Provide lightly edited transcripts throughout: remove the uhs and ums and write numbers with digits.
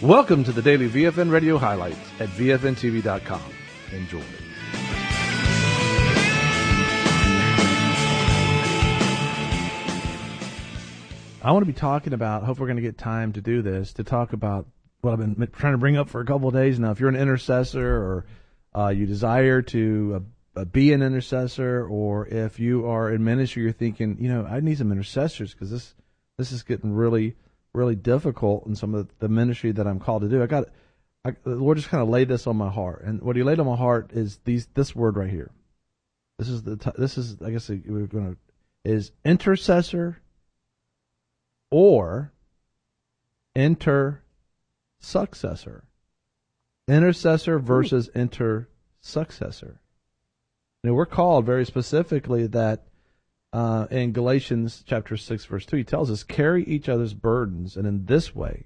Welcome to the daily VFN Radio highlights at VFNTV.com. Enjoy. I want to be talking about, hope we're going to get time to do this, to talk about what I've been trying to bring up for a couple of days now. If you're an intercessor or you desire to be an intercessor, or if you are in ministry, you're thinking, I need some intercessors because this is getting really, really difficult in some of the ministry that I'm called to do. The Lord just kind of laid this on my heart, and what He laid on my heart is this word right here. This is I guess we're going to is intercessor or intersuccessor. Intercessor versus intersuccessor. We're called very specifically that in Galatians chapter 6, verse 2, he tells us, carry each other's burdens, and in this way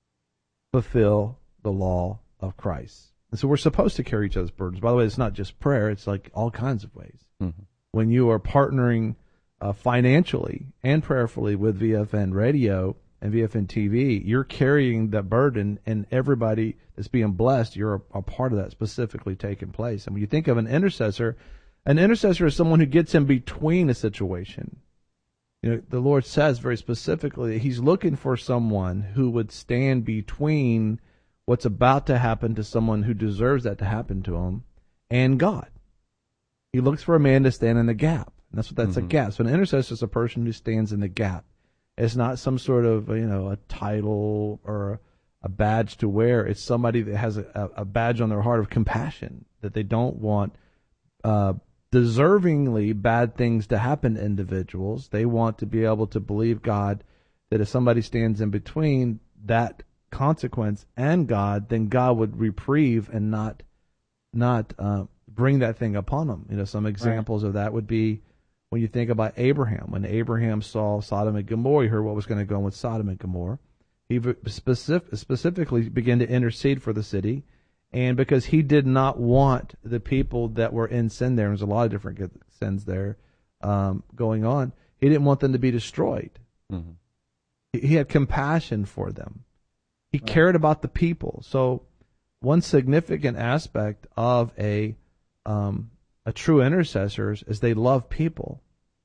fulfill the law of Christ. And so we're supposed to carry each other's burdens. By the way, it's not just prayer. It's like all kinds of ways. Mm-hmm. When you are partnering financially and prayerfully with VFN Radio and VFN TV, you're carrying that burden, and everybody that's being blessed, you're a part of that specifically taking place. And when you think of an intercessor is someone who gets in between a situation. The Lord says very specifically that He's looking for someone who would stand between what's about to happen to someone who deserves that to happen to him and God. He looks for a man to stand in the gap. And that's a gap. So an intercessor is a person who stands in the gap. It's not some sort of, a title or a badge to wear. It's somebody that has a badge on their heart of compassion, that they don't want deservingly bad things to happen to individuals. They want to be able to believe God, that if somebody stands in between that consequence and God, then God would reprieve and not bring that thing upon them. Some examples of that would be when you think about Abraham. When Abraham saw Sodom and Gomorrah, he heard what was going to go on with Sodom and Gomorrah. He specifically began to intercede for the city. And because he did not want the people that were in sin there's a lot of different sins there going on, he didn't want them to be destroyed. Mm-hmm. He had compassion for them. He cared about the people. So one significant aspect of a true intercessor is they love people.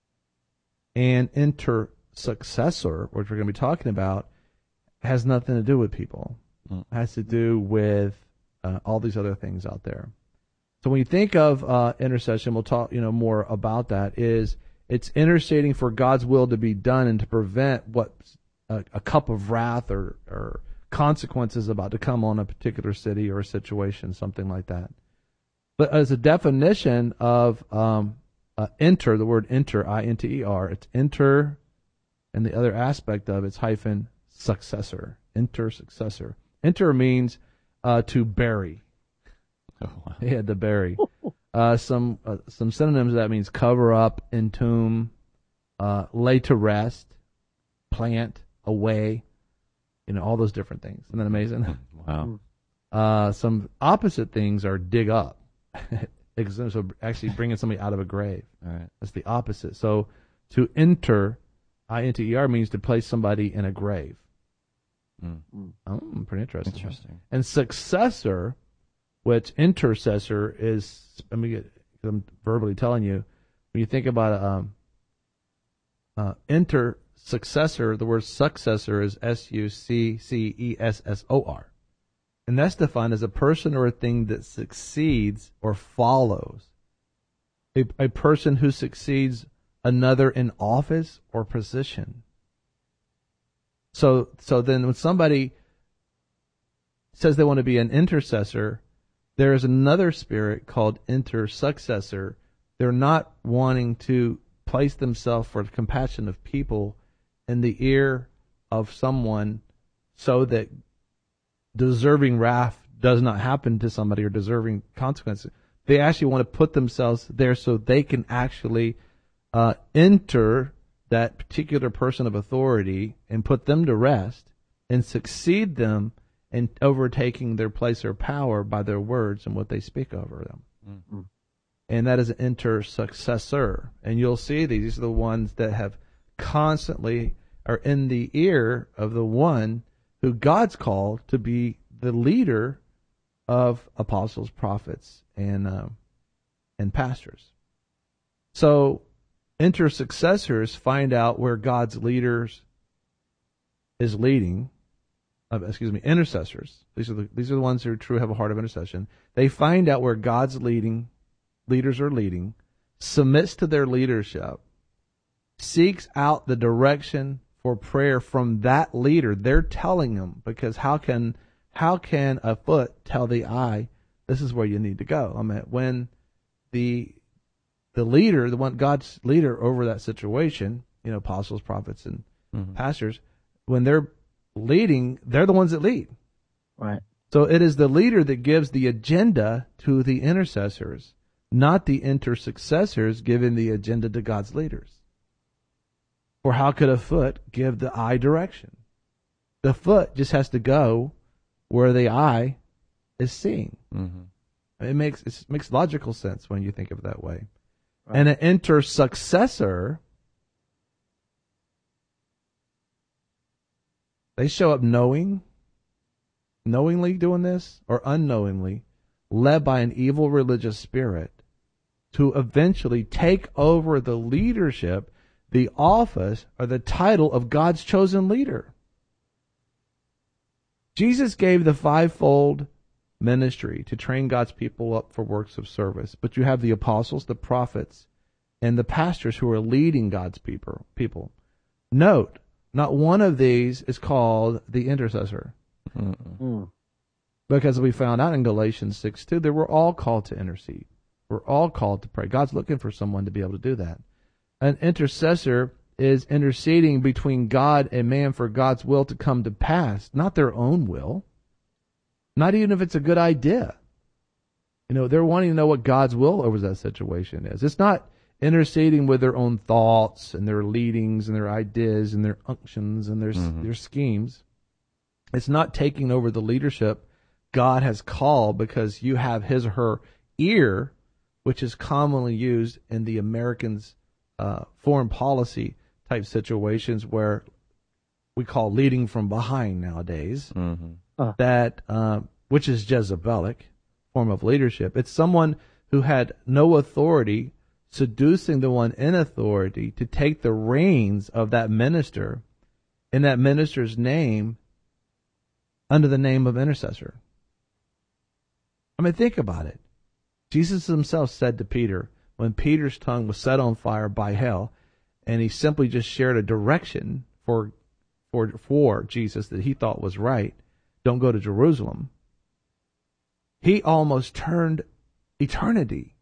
And intersuccessor, which we're going to be talking about, has nothing to do with people. It has to do with all these other things out there. So when you think of intercession, we'll talk more about that, it's interceding for God's will to be done and to prevent what a cup of wrath or consequences about to come on a particular city or a situation, something like that. But as a definition of enter, the word enter, I-N-T-E-R, it's enter, and the other aspect of it's hyphen successor, intersuccessor. Enter means to bury. Oh, wow. He had to bury. Some synonyms of that means cover up, entomb, lay to rest, plant, away, all those different things. Isn't that amazing? Wow. Some opposite things are dig up. So actually bringing somebody out of a grave. All right. That's the opposite. So to enter, I-N-T-E-R, means to place somebody in a grave. Pretty interesting. And successor, which intercessor is, I'm verbally telling you, when you think about intersuccessor, the word successor is S-U-C-C-E-S-S-O-R. And that's defined as a person or a thing that succeeds or follows. A person who succeeds another in office or position. So then when somebody says they want to be an intercessor, there is another spirit called intersuccessor. They're not wanting to place themselves for the compassion of people in the ear of someone so that deserving wrath does not happen to somebody or deserving consequences. They actually want to put themselves there so they can actually enter that particular person of authority and put them to rest and succeed them in overtaking their place or power by their words and what they speak over them. Mm-hmm. And that is an intersuccessor. And you'll see these are the ones that have constantly are in the ear of the one who God's called to be the leader of apostles, prophets, and pastors. So intersuccessors find out where God's leaders is leading. Intercessors. These are the ones who truly have a heart of intercession. They find out where God's leaders are leading, submits to their leadership, seeks out the direction for prayer from that leader. They're telling them, because how can a foot tell the eye this is where you need to go? I mean, when the leader, God's leader over that situation, apostles, prophets, and pastors, when they're leading, they're the ones that lead. Right. So it is the leader that gives the agenda to the intercessors, not the intersuccessors giving the agenda to God's leaders. For how could a foot give the eye direction? The foot just has to go where the eye is seeing. Mm-hmm. It makes logical sense when you think of it that way. Right. And an intersuccessor, they show up knowingly doing this, or unknowingly, led by an evil religious spirit, to eventually take over the leadership, the office, or the title of God's chosen leader. Jesus gave the fivefold ministry to train God's people up for works of service, but you have the apostles, the prophets, and the pastors who are leading God's people. Note, not one of these is called the intercessor. Mm-mm. Because we found out in Galatians 6:2, they were all called to intercede. We're all called to pray. God's looking for someone to be able to do that. An intercessor is interceding between God and man for God's will to come to pass, not their own will. Not even if it's a good idea. They're wanting to know what God's will over that situation is. It's not interceding with their own thoughts and their leadings and their ideas and their unctions and their schemes. It's not taking over the leadership God has called because you have his or her ear, which is commonly used in the Americans' foreign policy type situations where we call leading from behind nowadays. Mm-hmm. That which is Jezebelic form of leadership. It's someone who had no authority seducing the one in authority to take the reins of that minister in that minister's name under the name of intercessor. I mean, think about it. Jesus himself said to Peter, when Peter's tongue was set on fire by hell, and he simply just shared a direction for Jesus that he thought was right, don't go to Jerusalem, he almost turned eternity.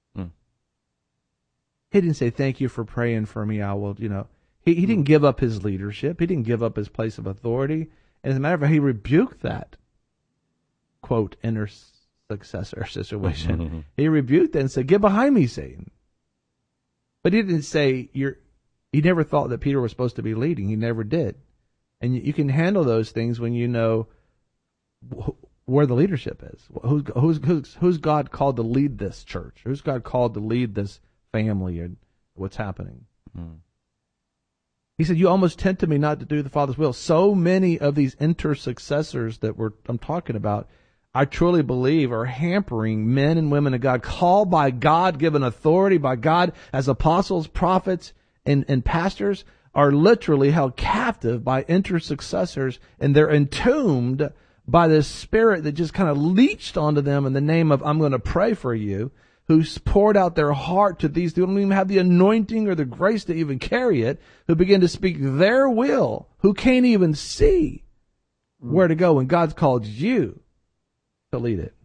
He didn't say, thank you for praying for me. I will, he didn't give up his leadership. He didn't give up his place of authority. And as a matter of fact, he rebuked that, quote, intersuccessor situation. Mm-hmm. He rebuked that and said, get behind me, Satan. But he didn't say, he never thought that Peter was supposed to be leading. He never did. And you can handle those things when you know where the leadership is. Who's God called to lead this church? Who's God called to lead this family and what's happening? Mm. He said, you almost tempted me not to do the Father's will. So many of these intersuccessors that I'm talking about, I truly believe are hampering men and women of God, called by God, given authority by God as apostles, prophets, and pastors, are literally held captive by intersuccessors, and they're entombed by this spirit that just kind of leached onto them in the name of, I'm going to pray for you, who's poured out their heart to these who don't even have the anointing or the grace to even carry it, who begin to speak their will, who can't even see where to go when God's called you to lead it.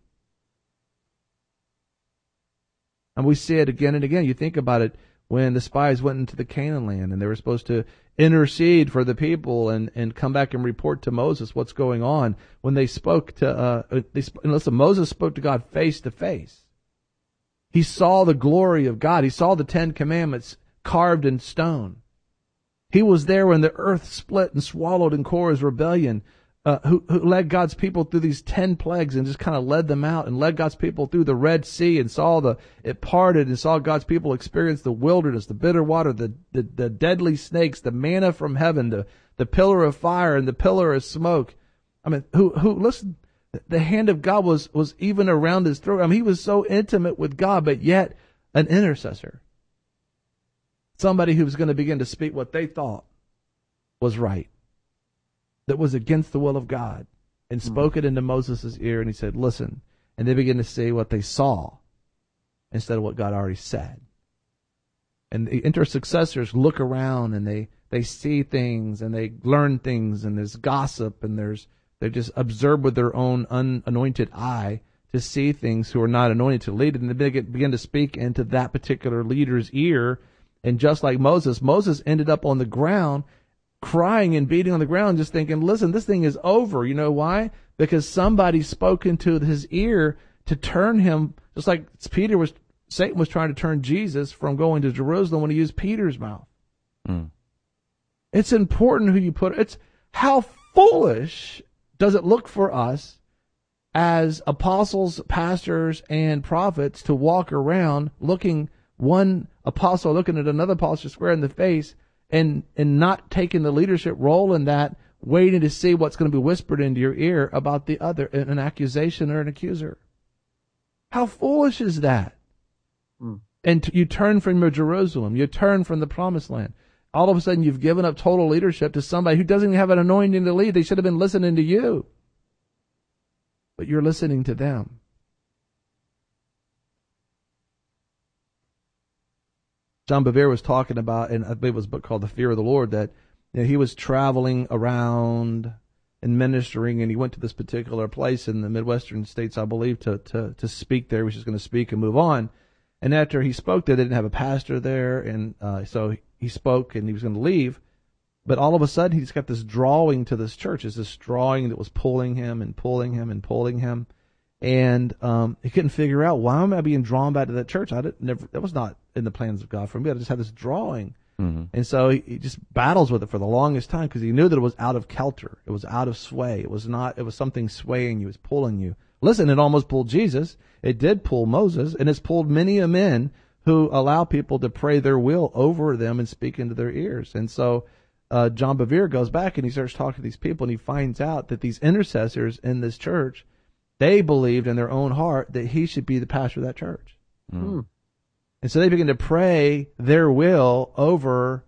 And we see it again and again. You think about it when the spies went into the Canaan land and they were supposed to intercede for the people and come back and report to Moses what's going on. When they spoke to, listen, Moses spoke to God face to face. He saw the glory of God. He saw the 10 Commandments carved in stone. He was there when the earth split and swallowed in Korah's rebellion, who led God's people through these 10 plagues and just kind of led them out, and led God's people through the Red Sea and saw it parted, and saw God's people experience the wilderness, the bitter water, the deadly snakes, the manna from heaven, the pillar of fire and the pillar of smoke. I mean, listen, The hand of God was even around his throat. I mean, he was so intimate with God, but yet an intercessor. Somebody who was going to begin to speak what they thought was right, that was against the will of God, and spoke it into Moses' ear, and he said, listen. And they began to say what they saw instead of what God already said. And the intercessors look around, and they see things, and they learn things, and there's gossip, and they just observe with their own unanointed eye to see things who are not anointed to lead, and they begin to speak into that particular leader's ear. And just like Moses ended up on the ground crying and beating on the ground, just thinking, listen, this thing is over. You know why? Because somebody spoke into his ear to turn him, just like Satan was trying to turn Jesus from going to Jerusalem when he used Peter's mouth. It's important who you put. It's how foolish does it look for us as apostles, pastors, and prophets to walk around looking one apostle looking at another apostle square in the face and not taking the leadership role in that, waiting to see what's going to be whispered into your ear about the other, an accusation or an accuser. How foolish is that? And you turn from your Jerusalem. You turn from the promised land. All of a sudden, you've given up total leadership to somebody who doesn't even have an anointing to lead. They should have been listening to you. But you're listening to them. John Bevere was talking about, and I believe it was a book called The Fear of the Lord, that he was traveling around and ministering, and he went to this particular place in the Midwestern states, I believe, to speak there. He was just going to speak and move on. And after he spoke there, they didn't have a pastor there, and so he spoke, and he was going to leave. But all of a sudden, he's got this drawing to this church. It's this drawing that was pulling him and pulling him and pulling him. And he couldn't figure out, why am I being drawn back to that church? That was not in the plans of God for me. I just had this drawing. And so he just battles with it for the longest time because he knew that it was out of kelter. It was out of sway. It was something swaying you. It was pulling you. Listen, it almost pulled Jesus. It did pull Moses, and it's pulled many a men who allow people to pray their will over them and speak into their ears. And so John Bevere goes back and he starts talking to these people, and he finds out that these intercessors in this church, they believed in their own heart that he should be the pastor of that church. And so they begin to pray their will over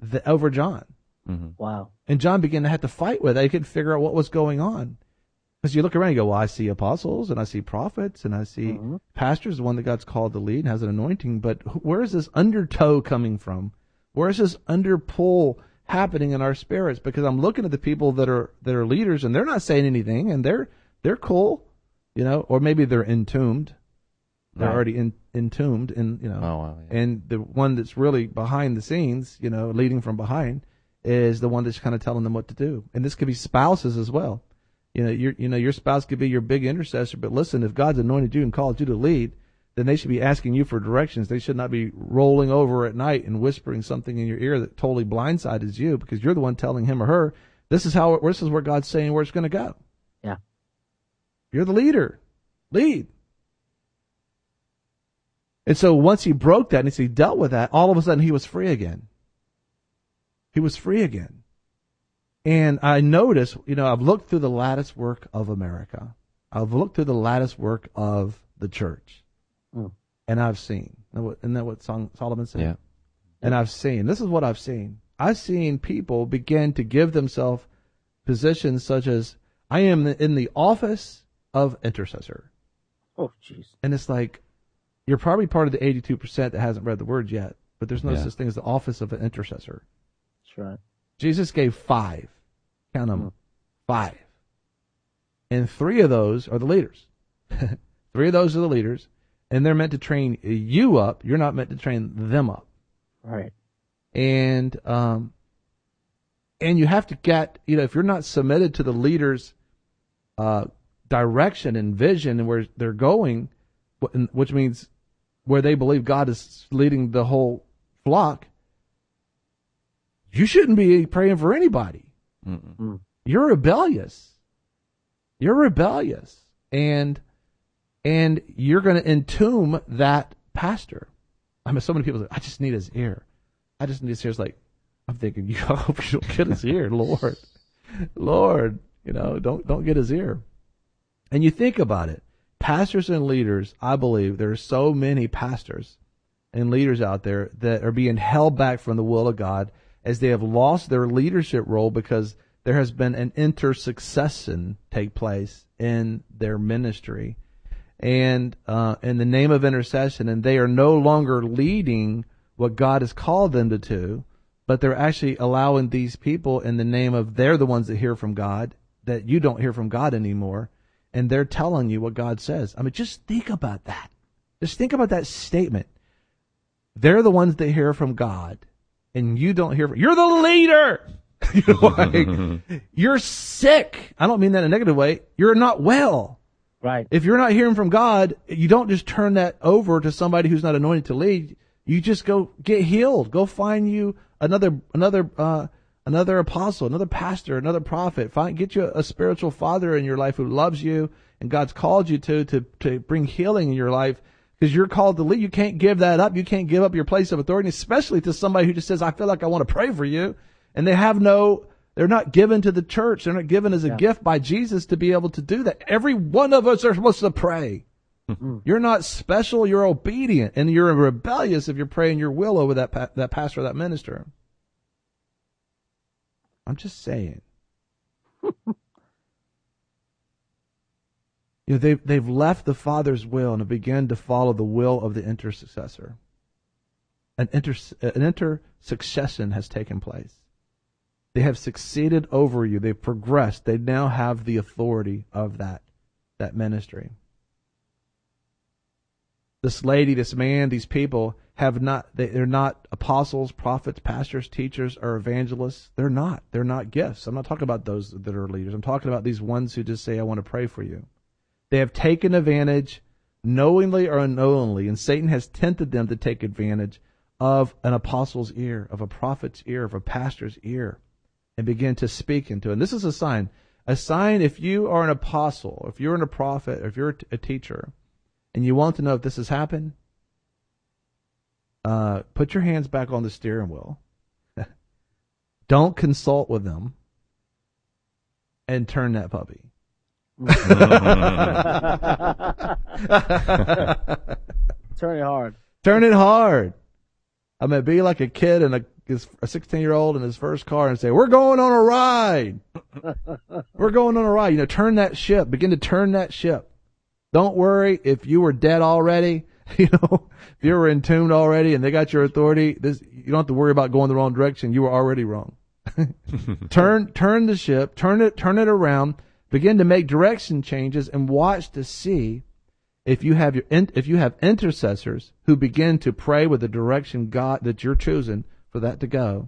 John. Wow. And John began to have to fight with it. He couldn't figure out what was going on. Because you look around and you go, well, I see apostles, and I see prophets, and I see pastors, the one that God's called to lead and has an anointing, but where is this undertow coming from? Where is this underpull happening in our spirits? Because I'm looking at the people that are leaders, and they're not saying anything, and they're cool, or maybe they're entombed. They're already entombed, and and the one that's really behind the scenes, leading from behind, is the one that's kind of telling them what to do. And this could be spouses as well. Your spouse could be your big intercessor, but listen, if God's anointed you and called you to lead, then they should be asking you for directions. They should not be rolling over at night and whispering something in your ear that totally blindsides you, because you're the one telling him or her, this is where God's saying where it's going to go. Yeah. You're the leader. Lead. And so once he broke that and he dealt with that, all of a sudden he was free again. He was free again. And I notice, I've looked through the lattice work of America. I've looked through the lattice work of the church. And I've seen. Isn't that what Solomon said? Yeah. And I've seen. This is what I've seen. I've seen people begin to give themselves positions such as, I am in the office of intercessor. Oh, jeez. And it's like, you're probably part of the 82% that hasn't read the word yet, but there's no such thing as the office of an intercessor. That's right. Jesus gave 5. Count them. 5. And 3 of those are the leaders. 3 of those are the leaders, and they're meant to train you up. You're not meant to train them up. Right. And you have to get, if you're not submitted to the leaders' direction and vision and where they're going, which means where they believe God is leading the whole flock, you shouldn't be praying for anybody. You're rebellious. You're rebellious. And you're going to entomb that pastor. I mean, so many people say, I just need his ear. I just need his ear. It's like, I'm thinking, I hope you don't get his ear, Lord. Lord, don't get his ear. And you think about it. Pastors and leaders, I believe there are so many pastors and leaders out there that are being held back from the will of God as they have lost their leadership role because there has been an intersuccession take place in their ministry and in the name of intercession, and they are no longer leading what God has called them to do, but they're actually allowing these people in the name of they're the ones that hear from God, that you don't hear from God anymore, and they're telling you what God says. I mean, just think about that. Just think about that statement. They're the ones that hear from God, and you don't hear from. You're the leader. You're sick. I don't mean that in a negative way. You're not well. Right. If you're not hearing from God, you don't just turn that over to somebody who's not anointed to lead. You just go get healed. Go find you another apostle, another pastor, another prophet. Get you a spiritual father in your life who loves you and God's called you to bring healing in your life, because you're called to lead. You can't give that up. You can't give up your place of authority, especially to somebody who just says, I feel like I want to pray for you. And they're not given to the church. They're not given as a gift by Jesus to be able to do that. Every one of us are supposed to pray. You're not special. You're obedient, and you're rebellious if you're praying your will over that pastor or that minister. I'm just saying. They've left the Father's will and have begun to follow the will of the intercessor. An intersuccession has taken place. They have succeeded over you. They've progressed. They now have the authority of that ministry. This lady, this man, these people they're not apostles, prophets, pastors, teachers, or evangelists. They're not. They're not gifts. I'm not talking about those that are leaders. I'm talking about these ones who just say, I want to pray for you. They have taken advantage, knowingly or unknowingly, and Satan has tempted them to take advantage of an apostle's ear, of a prophet's ear, of a pastor's ear, and begin to speak into it. And this is a sign. A sign, if you are an apostle, if you're a prophet, or if you're a teacher, and you want to know if this has happened, put your hands back on the steering wheel. Don't consult with them, and turn that puppy. Turn it hard. Turn it hard. I mean, be like a kid and a 16-year-old in his first car and say, we're going on a ride. We're going on a ride. Turn that ship. Begin to turn that ship. Don't worry if you were dead already. If you were entombed already and they got your authority, you don't have to worry about going the wrong direction. You were already wrong. Turn the ship. Turn it around. Begin to make direction changes and watch to see if you have intercessors who begin to pray with the direction God that you're choosing for that to go,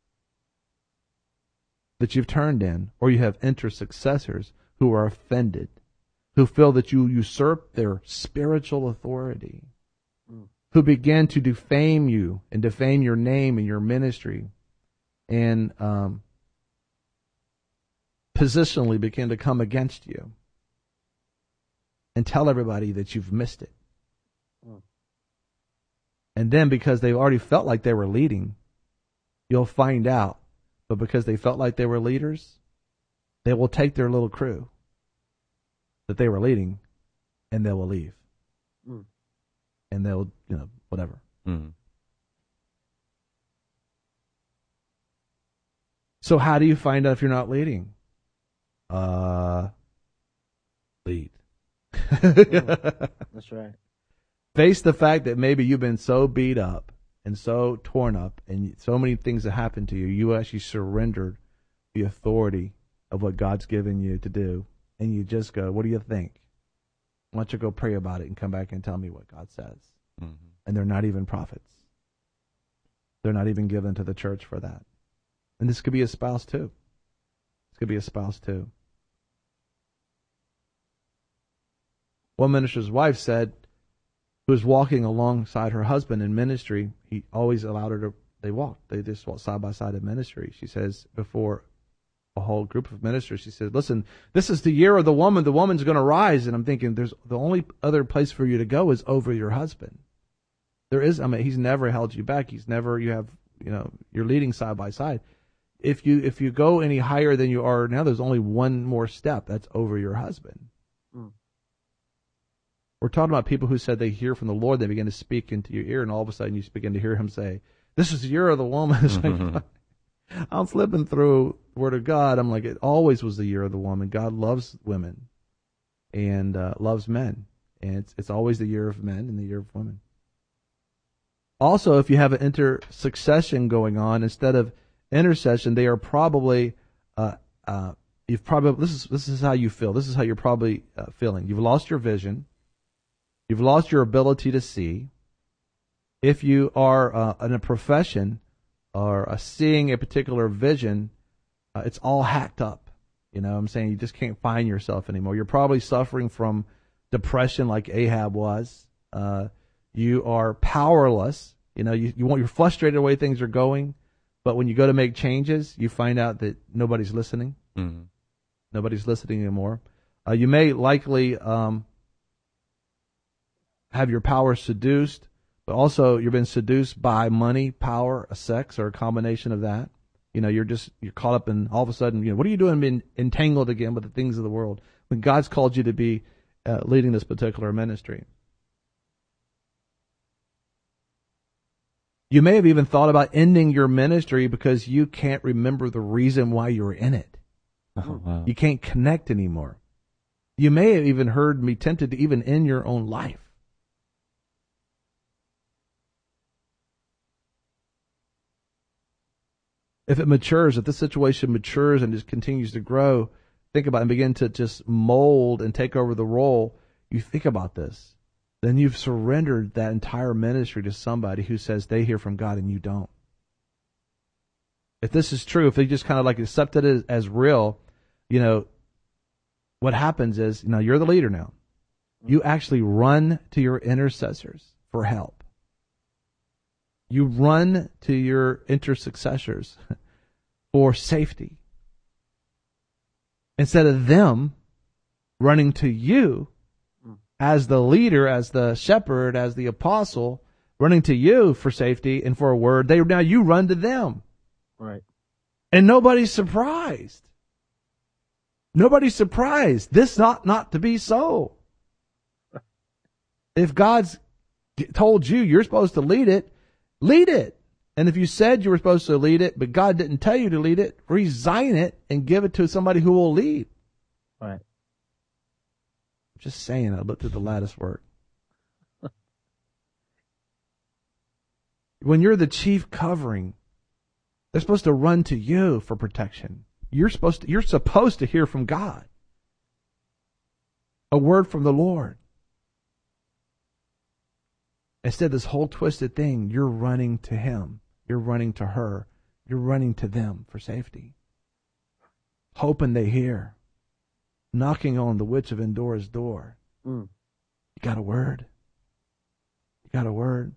that you've turned in, or you have intersuccessors who are offended, who feel that you usurp their spiritual authority, who begin to defame you and defame your name and your ministry, and positionally begin to come against you and tell everybody that you've missed it. And then because they've already felt like they were leading, you'll find out. But because they felt like they were leaders, they will take their little crew that they were leading and they will leave. And they'll, whatever. So how do you find out if you're not leading? Lead. That's right. Face the fact that maybe you've been so beat up and so torn up and so many things that happened to you, you actually surrendered the authority of what God's given you to do, and you just go, what do you think? Why don't you go pray about it and come back and tell me what God says? And they're not even prophets. They're not even given to the church for that. And this could be a spouse too. This could be a spouse too. One minister's wife said, who was walking alongside her husband in ministry, he always allowed her to, they just walked side by side in ministry. She says, before a whole group of ministers, she said, listen, this is the year of the woman. The woman's going to rise. And I'm thinking, the only other place for you to go is over your husband. He's never held you back. You're leading side by side. If you go any higher than you are now, there's only one more step. That's over your husband. We're talking about people who said they hear from the Lord, they begin to speak into your ear, and all of a sudden you begin to hear him say, "This is the year of the woman." It's like, I'm flipping through the Word of God. I'm like, it always was the year of the woman. God loves women and loves men. And it's always the year of men and the year of women. Also, if you have an intersuccession going on instead of intercession, they are probably this is how you feel. This is how you're probably feeling. You've lost your vision. You've lost your ability to see. If you are in a profession or seeing a particular vision, it's all hacked up. You know what I'm saying? You just can't find yourself anymore. You're probably suffering from depression like Ahab was. You are powerless. You know, you're frustrated the way things are going, but when you go to make changes, you find out that nobody's listening. Mm-hmm. Nobody's listening anymore. You may likely have your power seduced, but also you've been seduced by money, power, sex, or a combination of that. You know, you're caught up in, all of a sudden, you know, what are you doing being entangled again with the things of the world when God's called you to be leading this particular ministry? You may have even thought about ending your ministry because you can't remember the reason why you were in it. Oh, wow. You can't connect anymore. You may have even heard me tempted to even end your own life. If it matures, if this situation matures and just continues to grow, think about it and begin to just mold and take over the role, you think about this. Then you've surrendered that entire ministry to somebody who says they hear from God and you don't. If this is true, if they just kind of like accepted it as real, you know, what happens is, you know, you're the leader now. You actually run to your intercessors for help. You run to your intersuccessors for safety. Instead of them running to you as the leader, as the shepherd, as the apostle, running to you for safety and for a word, now you run to them. Right. And nobody's surprised. Nobody's surprised. This not to be so. If God's told you you're supposed to lead it, lead it. And if you said you were supposed to lead it, but God didn't tell you to lead it, resign it and give it to somebody who will lead. Right. I'm just saying, I looked at the lattice work. When you're the chief covering, they're supposed to run to you for protection. You're supposed to hear from God. A word from the Lord. Instead, this whole twisted thing, you're running to him. You're running to her. You're running to them for safety. Hoping they hear. Knocking on the witch of Endor's door. You got a word? You got a word?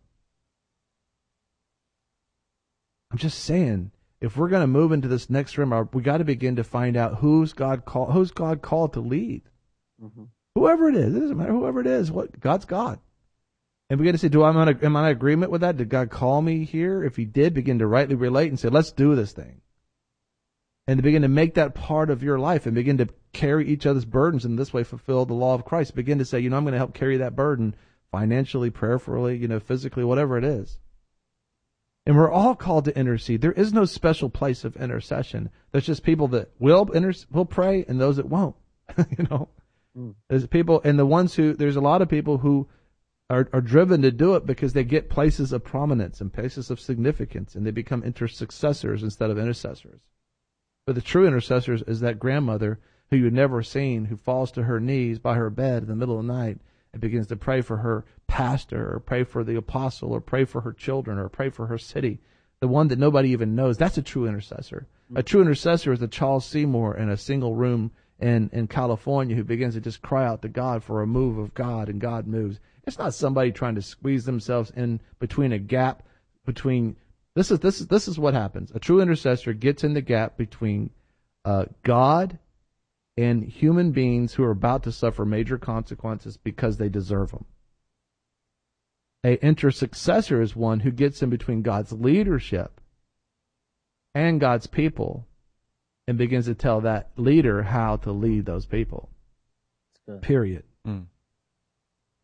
I'm just saying, if we're going to move into this next room, we got to begin to find out who's God called to lead. Mm-hmm. Whoever it is, it doesn't matter. Whoever it is, God's God. And begin to say, am I in agreement with that? Did God call me here? If he did, begin to rightly relate and say, let's do this thing. And to begin to make that part of your life and begin to carry each other's burdens and this way fulfill the law of Christ. Begin to say, I'm going to help carry that burden financially, prayerfully, physically, whatever it is. And we're all called to intercede. There is no special place of intercession. There's just people that will pray and those that won't. There's people, and there's a lot of people who are driven to do it because they get places of prominence and places of significance, and they become intersuccessors instead of intercessors. But the true intercessor is that grandmother who you've never seen, who falls to her knees by her bed in the middle of the night and begins to pray for her pastor or pray for the apostle or pray for her children or pray for her city, the one that nobody even knows. That's a true intercessor. Mm-hmm. A true intercessor is the Charles Seymour in a single room in California who begins to just cry out to God for a move of God, and God moves. It's not somebody trying to squeeze themselves in between a gap between. This is what happens. A true intercessor gets in the gap between God and human beings who are about to suffer major consequences because they deserve them. An intersuccessor is one who gets in between God's leadership and God's people and begins to tell that leader how to lead those people. Period.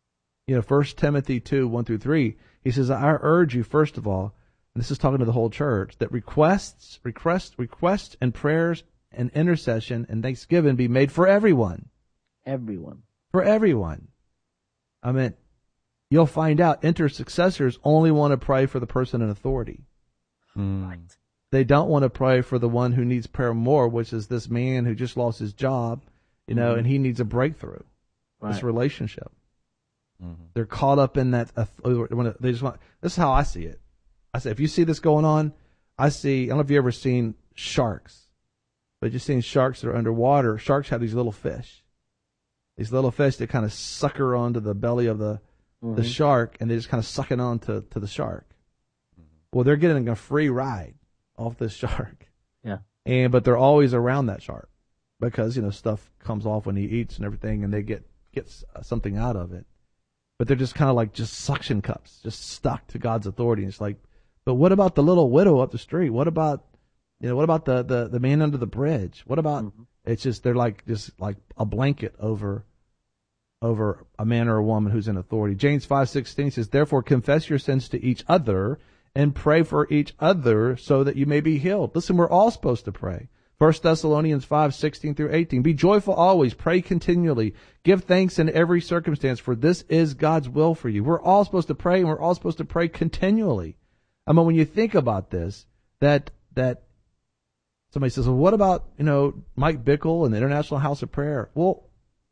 1 Timothy 2, 1 through 3, he says, I urge you, first of all, and this is talking to the whole church, that requests and prayers and intercession and thanksgiving be made for everyone. Everyone. For everyone. I mean, you'll find out intercessors only want to pray for the person in authority. Right. They don't want to pray for the one who needs prayer more, which is this man who just lost his job, and he needs a breakthrough. Right. This relationship. They're caught up in that. They just want. This is how I see it. I say, if you see this going on, I don't know if you've ever seen sharks, but you've seen sharks that are underwater. Sharks have these little fish. These little fish that kind of sucker onto the belly of the shark, and they just kind of suck it on to the shark. Well, they're getting a free ride off this shark. Yeah. But they're always around that shark because, stuff comes off when he eats and everything, and they get something out of it. But they're just kind of like just suction cups, just stuck to God's authority. And it's like, but what about the little widow up the street? What about, what about the man under the bridge? What about, it's just, they're like, just like a blanket over a man or a woman who's in authority. James 5:16 says, therefore confess your sins to each other and pray for each other so that you may be healed. Listen, we're all supposed to pray. 1 Thessalonians 5:16 through 18. Be joyful always, pray continually, give thanks in every circumstance, for this is God's will for you. We're all supposed to pray, and we're all supposed to pray continually. I mean, when you think about this, that somebody says, well, what about, Mike Bickle and the International House of Prayer? Well,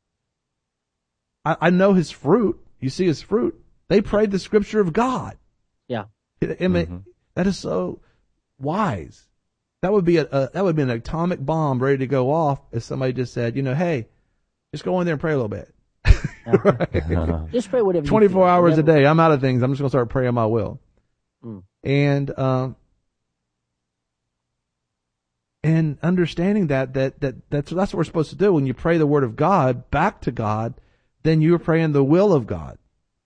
I know his fruit. You see his fruit. They prayed the scripture of God. Yeah. I mean, that is so wise. That would be an atomic bomb ready to go off if somebody just said, hey, just go in there and pray a little bit. Right? Just pray whatever. 24 hours a day. I'm out of things. I'm just going to start praying my will. And understanding that's what we're supposed to do. When you pray the word of God back to God, then you're praying the will of God.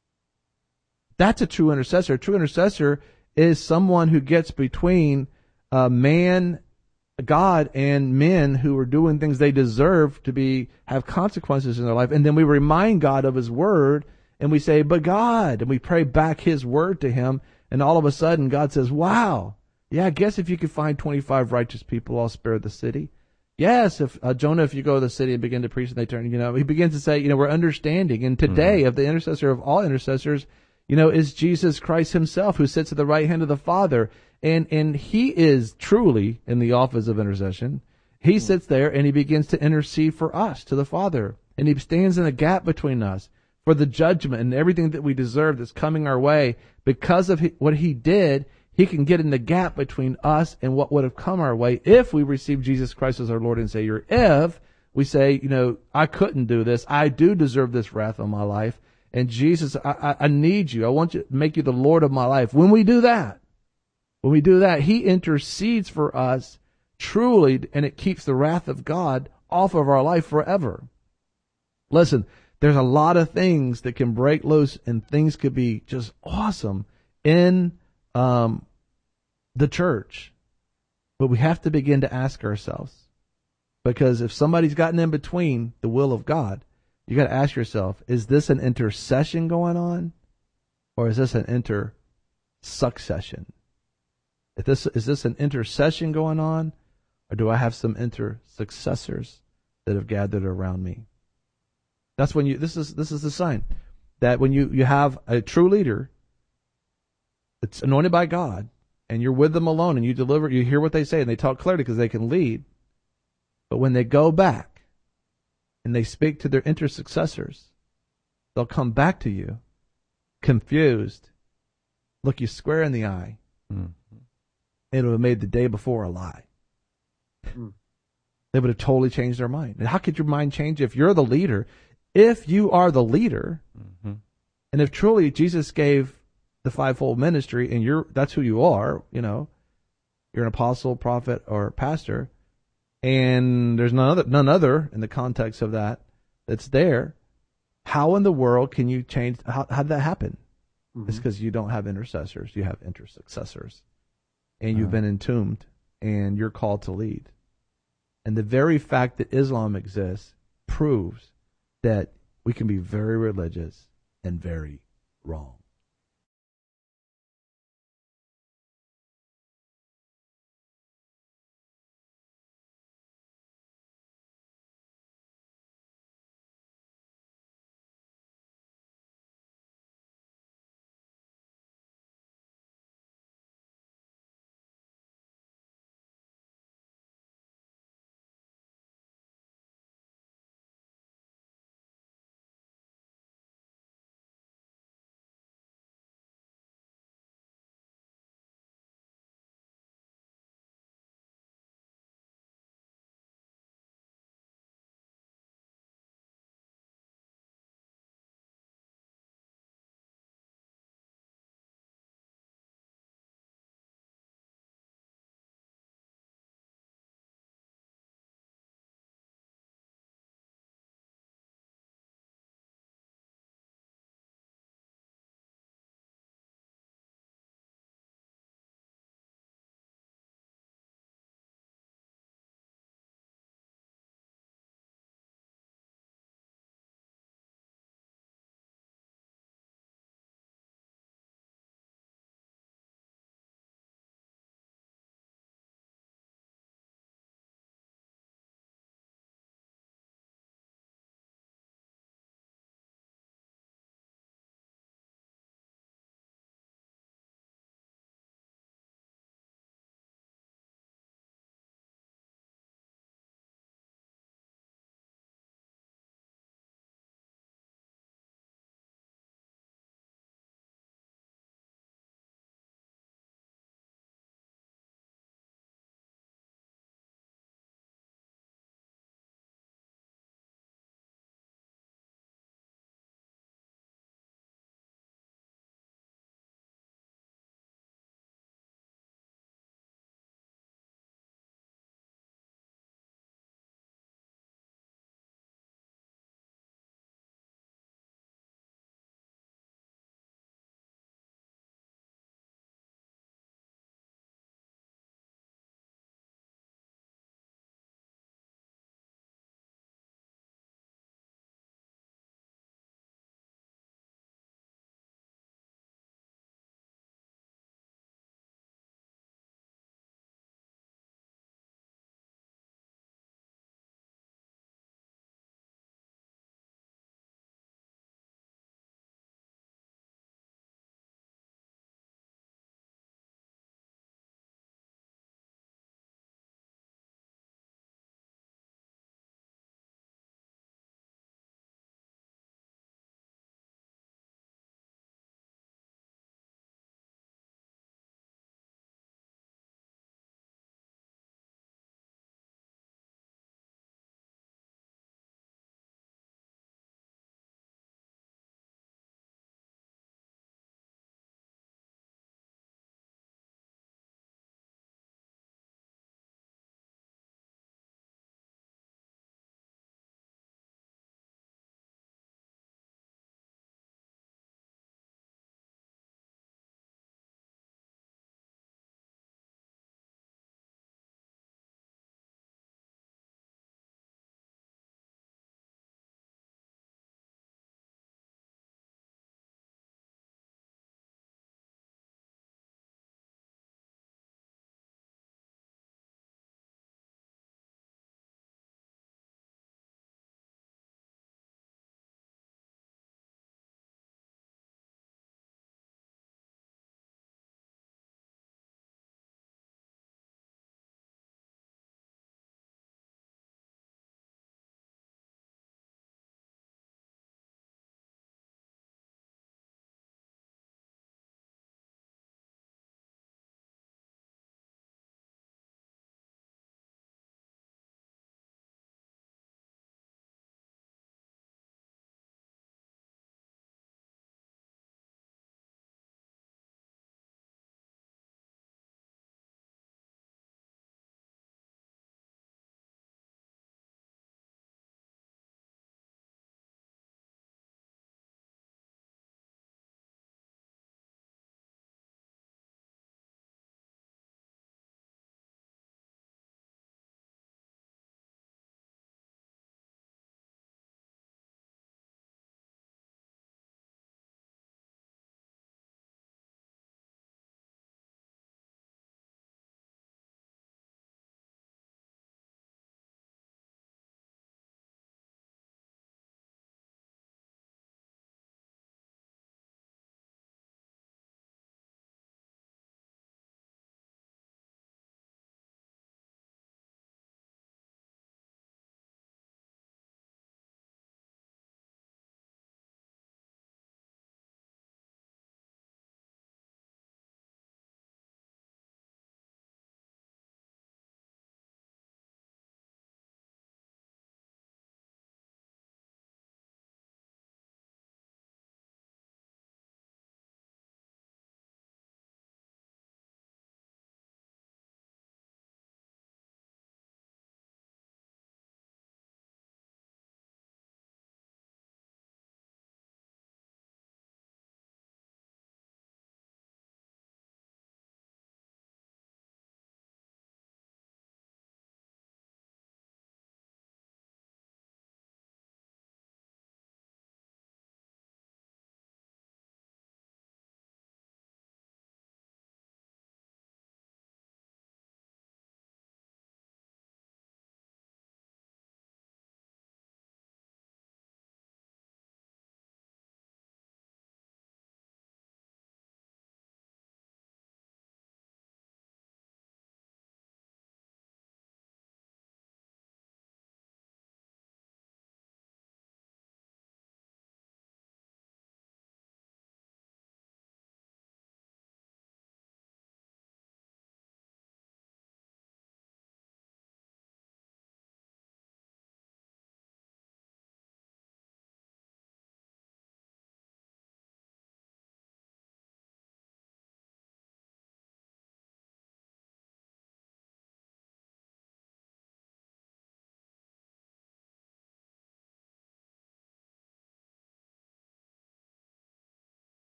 That's a true intercessor. A true intercessor is someone who gets between God, and men who are doing things they deserve to have consequences in their life. And then we remind God of his word, and we say, but God, and we pray back his word to him. And all of a sudden God says, wow, yeah, I guess if you could find 25 righteous people, I'll spare the city. Yes, if Jonah, if you go to the city and begin to preach and they turn, he begins to say, we're understanding. And today, of the intercessor of all intercessors, is Jesus Christ himself, who sits at the right hand of the Father. And he is truly in the office of intercession. He sits there and he begins to intercede for us to the Father. And he stands in a gap between us for the judgment and everything that we deserve that's coming our way. Because of what he did, he can get in the gap between us and what would have come our way if we receive Jesus Christ as our Lord and Savior. If we say, I couldn't do this. I do deserve this wrath on my life. And Jesus, I need you. I want you to make you the Lord of my life. When we do that, he intercedes for us truly, and it keeps the wrath of God off of our life forever. Listen, there's a lot of things that can break loose, and things could be just awesome in the church. But we have to begin to ask ourselves, because if somebody's gotten in between the will of God, you got to ask yourself, is this an intercession going on, or is this an intersuccession? Is this an intercession going on, or do I have some intersuccessors that have gathered around me? That's when this is the sign that when you have a true leader that's anointed by God, and you're with them alone, and you hear what they say, and they talk clearly because they can lead. But when they go back and they speak to their intersuccessors, they'll come back to you confused, look you square in the eye. It would have made the day before a lie. They would have totally changed their mind. And how could your mind change if you're the leader? If you are the leader, and if truly Jesus gave the fivefold ministry, and that's who you are, you're an apostle, prophet, or pastor, and there's none other in the context of that's there, how in the world can you change? How did that happen? It's because you don't have intercessors. You have intersuccessors. And you've been entombed, and you're called to lead. And the very fact that Islam exists proves that we can be very religious and very wrong.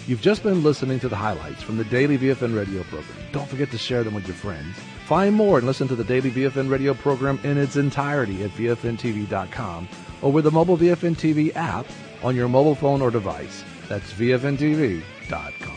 You've just been listening to the highlights from the Daily VFN radio program. Don't forget to share them with your friends. Find more and listen to the Daily VFN radio program in its entirety at VFNTV.com or with the mobile VFN TV app on your mobile phone or device. That's VFNTV.com.